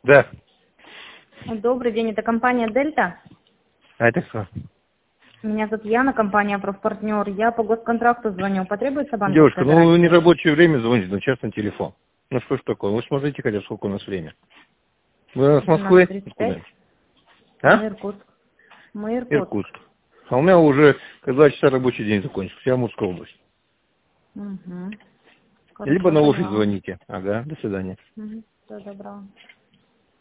Да. Добрый день, это компания «Дельта». А это кто? Меня зовут Яна, компания «Профпартнер». Я по госконтракту звоню. Потребуется Девушка, банковская ну не гарантия? рабочее время звоните, на частный телефон. Ну что ж такое? Вы смотрите, хотя сколько у нас время. Вы с Москвы? 17:35. Откуда? Мы А? Иркутск. Мы Иркутск. Иркутск. А у меня уже 2 часа рабочий день закончился. Я Амурская область. Угу. Либо Хорошо, на офис поняла. звоните. Ага, до свидания. Угу. Всего доброго.